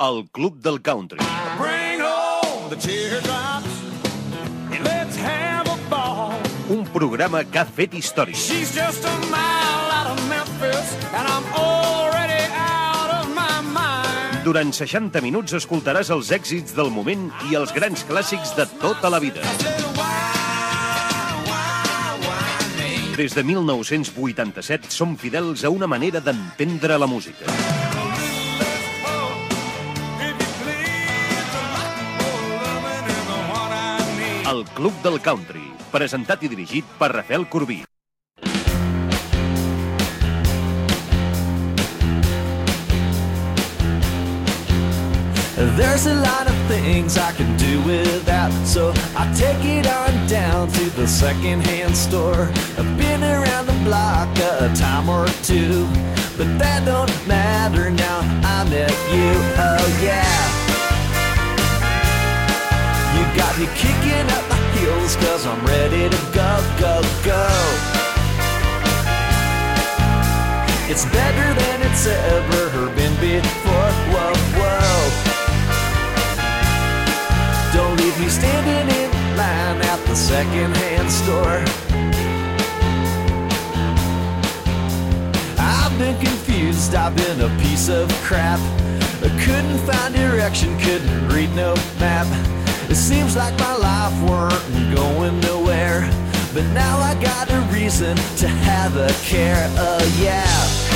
El Club del Country. Bring home the teardrops and let's have a ball. Un programa que ha fet història. She's just a mile out of Memphis and I'm already out of my mind. Durant 60 minuts escoltaràs els èxits del moment i els grans clàssics de tota la vida. Des de 1987 som fidels a una manera d'entendre la música. El Club del Country, presentat i dirigit per Rafael Corbí. There's a lot of things I can do without, so I take it on down to the second-hand store. I've been around the block a time or two, but that don't matter now I met you. Oh yeah, you got me kicking up my heels 'cause I'm ready to go, go, go. It's better than it's ever been before. Whoa, whoa. Don't leave me standing in line at the second-hand store. I've been confused, I've been a piece of crap. I couldn't find direction, couldn't read no map. It seems like my life weren't going nowhere, but now I got a reason to have a care. Oh yeah.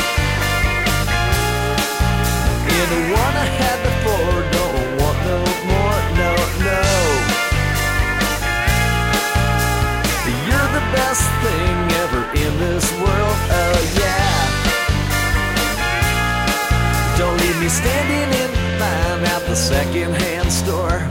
You're the one I had before, don't want no more, no, no. You're the best thing ever in this world, oh yeah. Don't leave me standing in line at the second-hand store.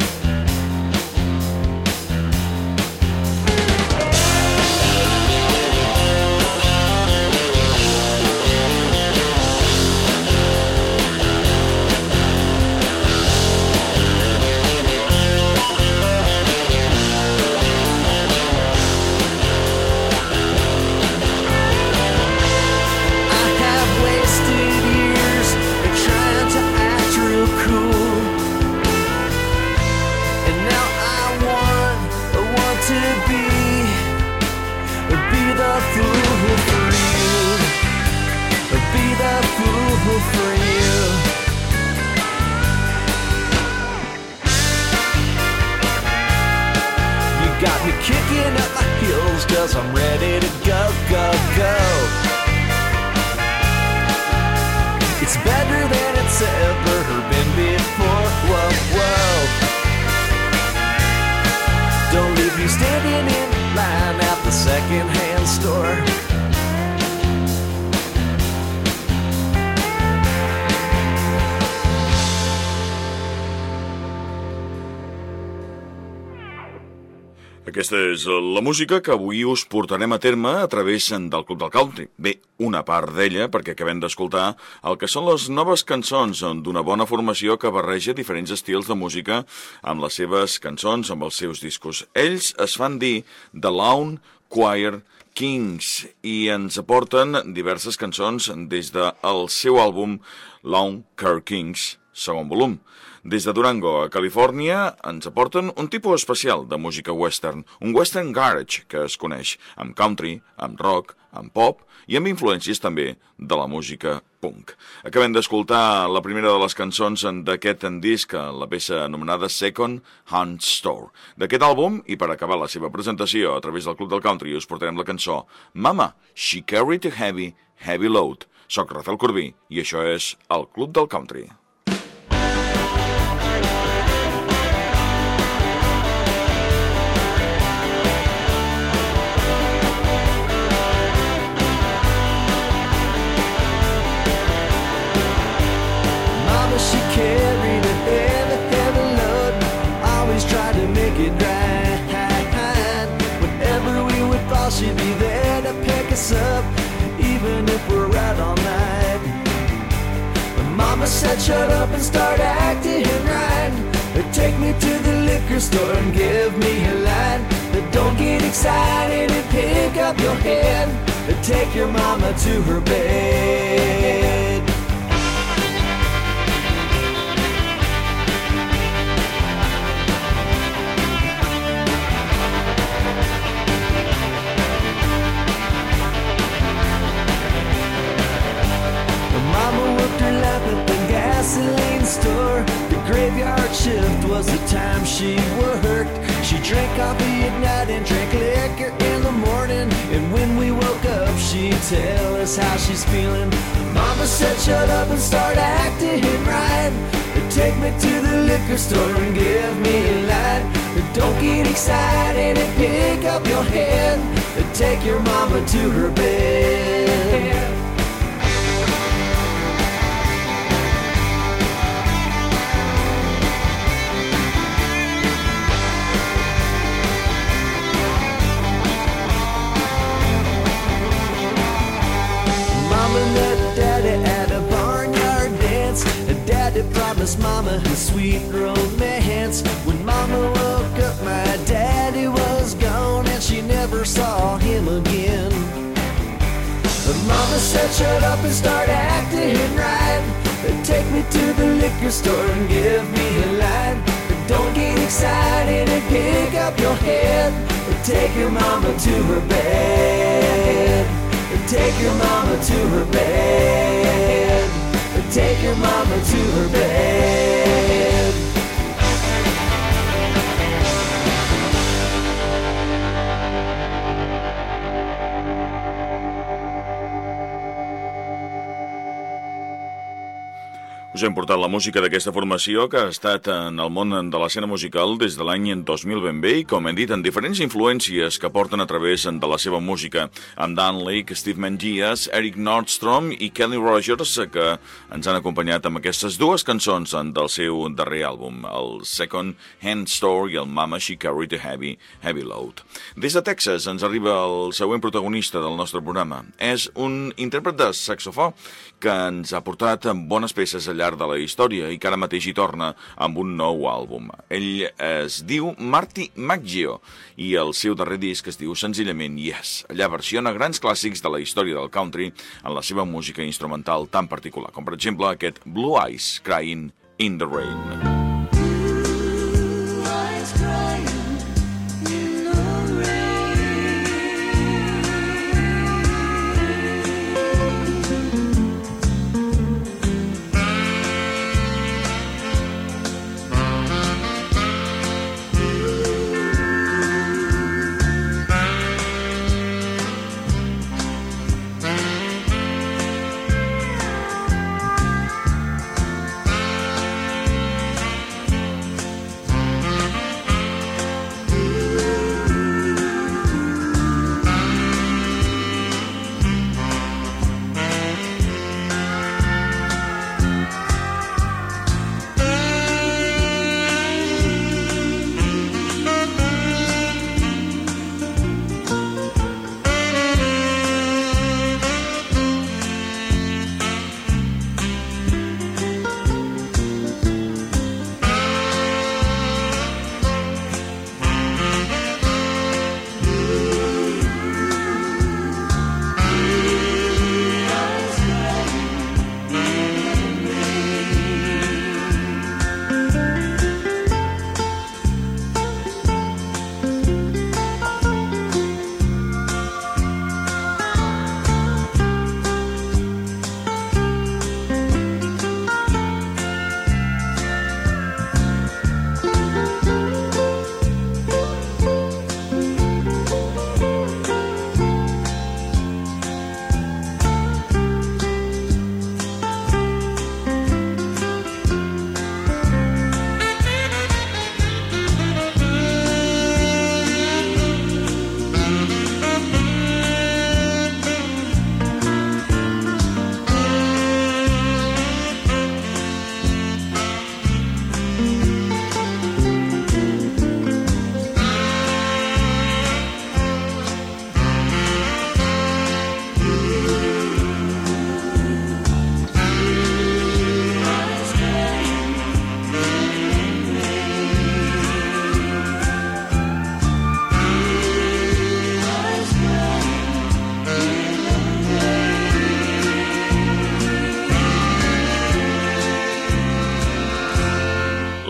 Kicking up my heels 'cause I'm ready to go, go, go. It's better than it's ever been before. Whoa, whoa. Don't leave me standing in line at the second-hand store. Aquesta és la música que avui us portarem a terme a través del Club del Country. Bé, una part d'ella, perquè acabem d'escoltar el que són les noves cançons d'una bona formació que barreja diferents estils de música amb les seves cançons, amb els seus discos. Ells es fan dir The Lone Choir Kings i ens aporten diverses cançons des del seu àlbum Lone Choir Kings, segon volum. Des de Durango, a Califòrnia, ens aporten un tipus especial de música western, un western garage que es coneix amb country, amb rock, amb pop i amb influències també de la música punk. Acabem d'escoltar la primera de les cançons d'aquest disc, la peça anomenada Second Hand Store. D'aquest àlbum, i per acabar la seva presentació a través del Club del Country, us portarem la cançó Mama, She Carried a Heavy, Heavy Load. Soc Rafael Corbí i això és el Club del Country. She carried a heavy, heavy load, always tried to make it right. Whenever we would fall, she'd be there to pick us up, even if we're out all night. Mama said, shut up and start acting right. Take me to the liquor store and give me a line. Don't get excited and pick up your head. Take your mama to her bed. gasoline store. The graveyard shift was the time she worked. She drank coffee at night and drank liquor in the morning. And when we woke up, she'd tell us how she's feeling. Mama said, shut up and start acting right. Take me to the liquor store and give me a light. Don't get excited and pick up your head. Take your mama to her bed. Mama met Daddy at a barnyard dance. Daddy promised Mama his sweet romance. When Mama woke up, my daddy was gone, and she never saw him again. But Mama said, shut up and start acting right. Take me to the liquor store and give me a light. Don't get excited and pick up your head. Take your mama to her bed. Take your mama to her bed. Take your mama to her bed. Us hem portat la música d'aquesta formació que ha estat en el món de l'escena musical des de l'any 2000 ben bé i, com hem dit, en diferents influències que porten a través de la seva música, amb Dan Lake, Steve Mengias, Eric Nordstrom i Kenny Rogers, que ens han acompanyat amb aquestes dues cançons del seu darrer àlbum, el Second Hand Store i el Mama She Carried a Heavy Load. Des de Texas ens arriba el següent protagonista del nostre programa. És un intèrpret de saxofó que ens ha portat bones peces al llarg de la història i que ara mateix hi torna amb un nou àlbum. Ell es diu Marty Maggio i el seu darrer disc es diu senzillament Yes. Allà versiona grans clàssics de la història del country en la seva música instrumental tan particular, com per exemple aquest Blue Eyes Crying in the Rain.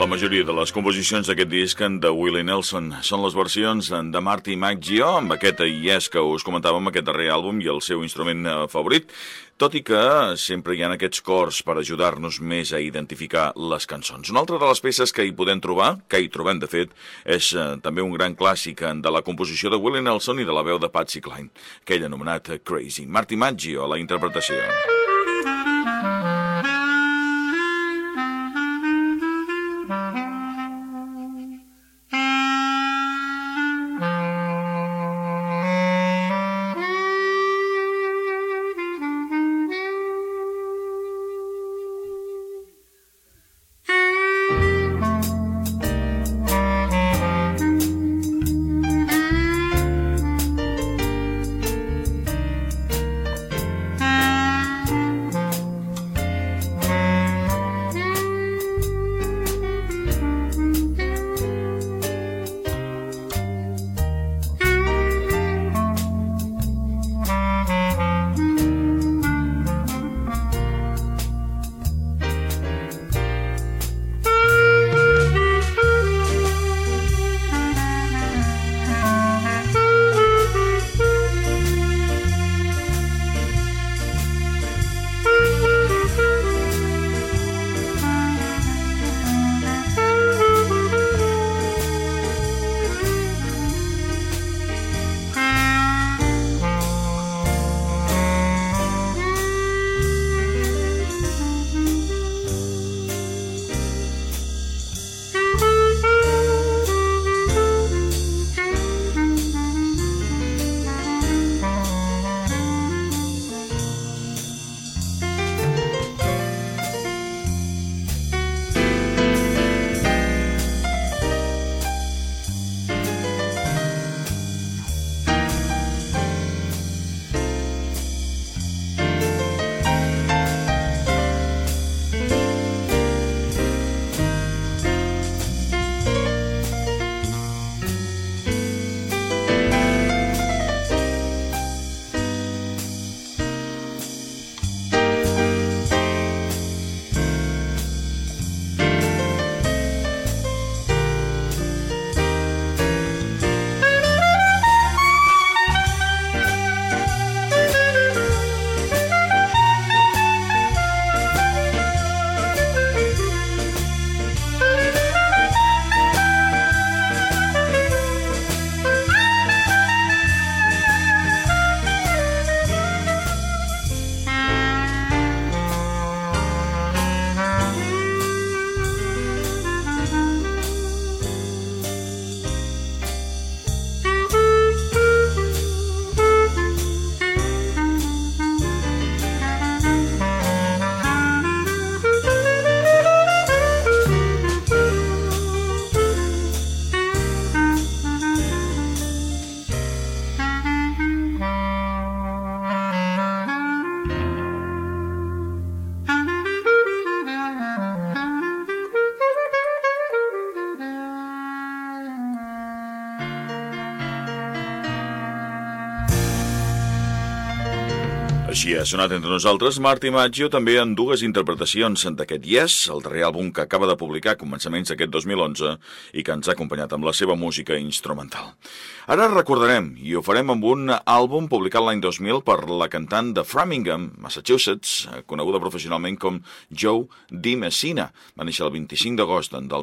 La majoria de les composicions d'aquest disc de Willie Nelson són les versions de Marty Maggio, amb aquest Yes que us comentàvem, aquest darrer àlbum i el seu instrument favorit, tot i que sempre hi ha aquests cors per ajudar-nos més a identificar les cançons. Una altra de les peces que hi podem trobar, que hi trobem de fet, és també un gran clàssic de la composició de Willie Nelson i de la veu de Patsy Cline, aquell anomenat Crazy. Marty Maggio a la interpretació. Així ha sonat entre nosaltres Marty Maggio també en dues interpretacions d'aquest Yes, el darrer àlbum que acaba de publicar a començaments d'aquest 2011 i que ens ha acompanyat amb la seva música instrumental. Ara recordarem, i ho farem amb un àlbum publicat l'any 2000 per la cantant de Framingham, Massachusetts, coneguda professionalment com Joe DiMessina. Va néixer el 25 d'agost del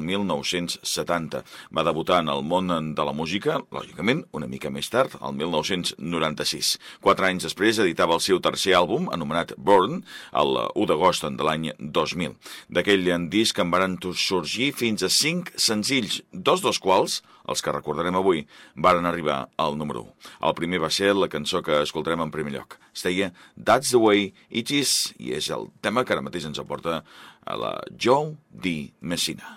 1970. Va debutar en el món de la música, lògicament, una mica més tard, el 1996. 4 anys després editava el seu tercer àlbum, anomenat Burn, el 1 d'agost de l'any 2000. D'aquell disc en varen sorgir fins a 5 senzills, dos dels quals, els que recordarem avui, varen arribar al número 1. El primer va ser la cançó que escoltarem en primer lloc. Es deia That's the Way It Is, i és el tema que ara mateix ens aporta a la Joe DiMessina.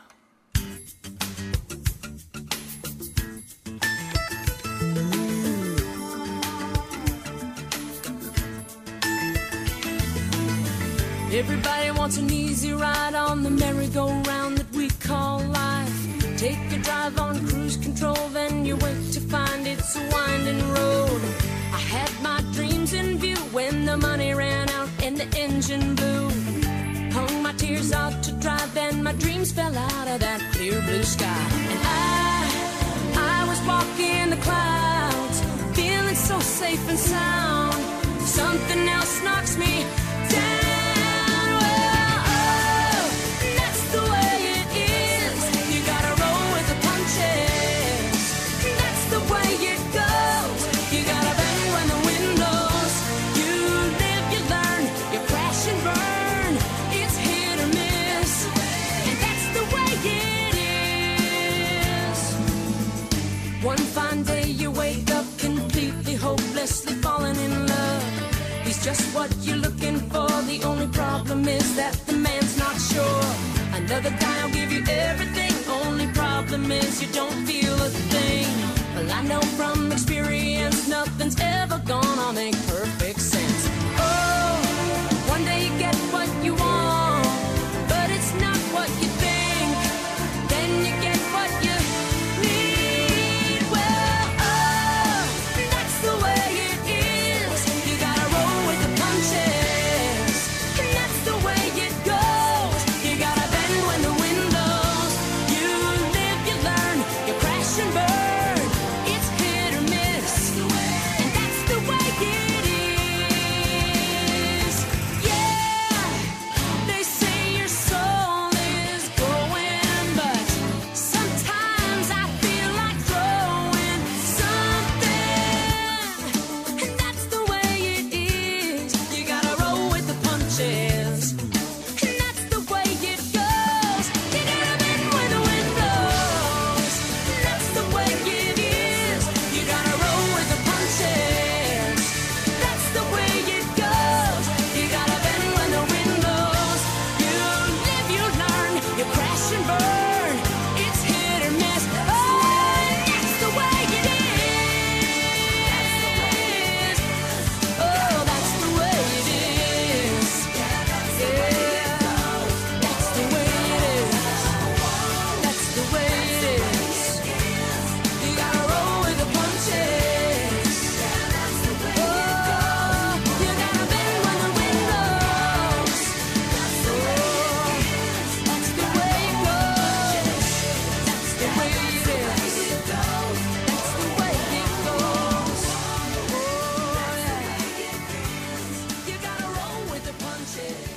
Everybody wants an easy ride on the merry-go-round that we call life. Take a drive on cruise control, then you wait to find it's a winding road. I had my dreams in view when the money ran out and the engine blew. Hung my tears out to dry, then my dreams dreams fell out of that clear blue sky. And I was walking the clouds, feeling so safe and sound. Something else knocks me down. Well, oh, that's the way it is. You gotta roll with the punches. That's the way it goes. You gotta bend when the wind blows. You live, you learn, you crash and burn. It's hit or miss, and that's the way it is. One fine day you wake up completely hopelessly falling in love. He's just what you're looking for. The only problem is that the man's not sure. Another guy will give you everything. Only problem is you don't feel a thing. Well, I know from experience nothing's ever gonna make perfect sense. Oh, one day you get what you want, but it's not what you think. Then you get what you need. Well, oh, that's the way it is. You gotta roll with the punches, and that's the way it goes. You gotta bend when the wind blows. You live, you learn, you crash and burn. It's hit or miss, and that's the way it is. Yeah, they say your soul is going, but sometimes I feel like throwing something, and that's the way it is. You gotta roll with the punches, and that's the way it goes. You gotta bend when the wind blows, and that's the way it is. You gotta roll with the punches, that's the way it goes. You gotta bend when the wind blows. You live, you learn, you crash and burn. It's hit or miss. Oh, that's the way it is. Oh, that's the way it is. Yeah, that's the way it is. That's the way it is. You gotta roll with the punches. Oh, you gotta bend when the wind blows. Oh, that's the way it goes. That's the way it is. That's the way it goes. Oh, yeah. You gotta roll with the punches.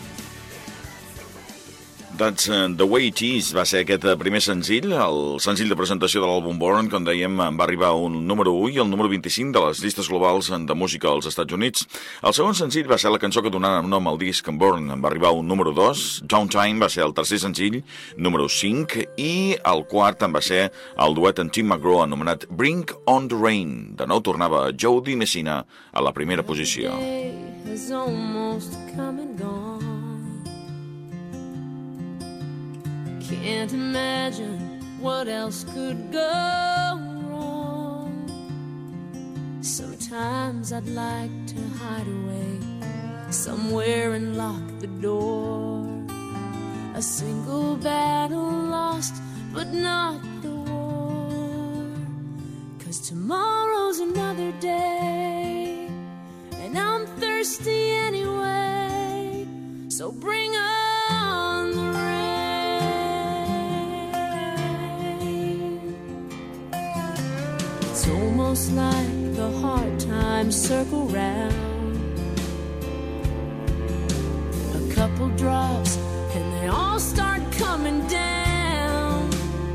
That's The Way It Is va ser aquest primer senzill, el senzill de presentació de l'àlbum Born, com dèiem, va arribar a un número 1 i el número 25 de les llistes globals de música als Estats Units. El segon senzill va ser la cançó que donava nom al disc Born, va arribar a un número 2, Downtime va ser el tercer senzill, número 5, i el quart en va ser el duet amb Tim McGraw anomenat Bring on the Rain. De nou tornava Joe Messina a la primera posició. Day has almost come and gone. Can't imagine what else could go wrong. Sometimes I'd like to hide away somewhere and lock the door. A single battle lost, but not the war. 'Cause tomorrow's another day, and I'm thirsty anyway. So bring on the rain. It's almost like the hard times circle round. A couple drops and they all start coming down.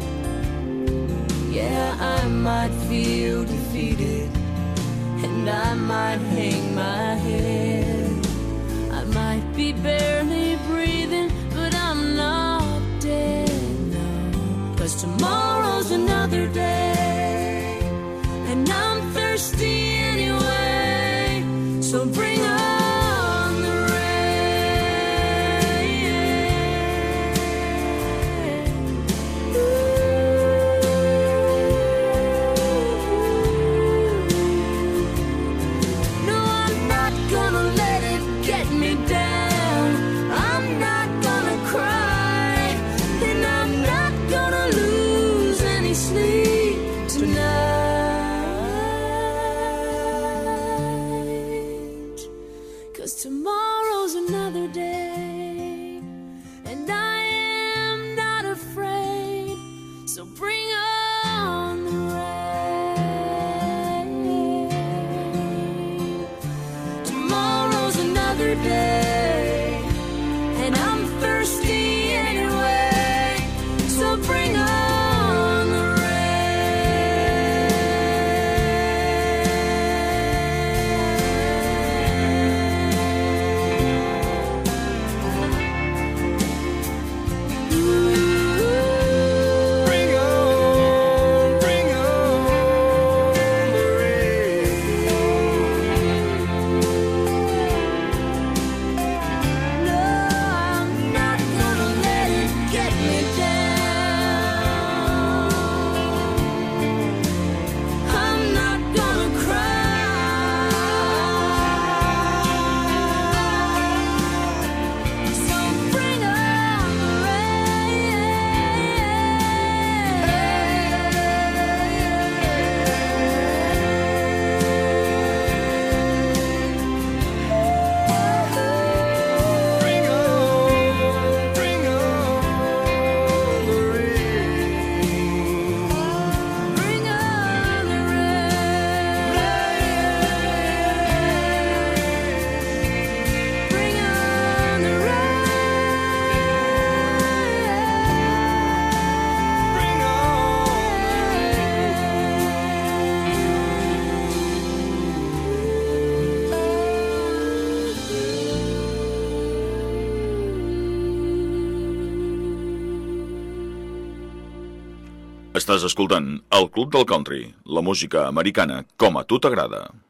Yeah, I might feel defeated, and I might hang my head. I might be barely breathing, but I'm not dead, no. 'Cause tomorrow's another day, and I'm thirsty anyway. So bring on the rain. No, I'm not gonna let it get me down. Estàs escoltant el Club del Country, la música americana com a tu t'agrada.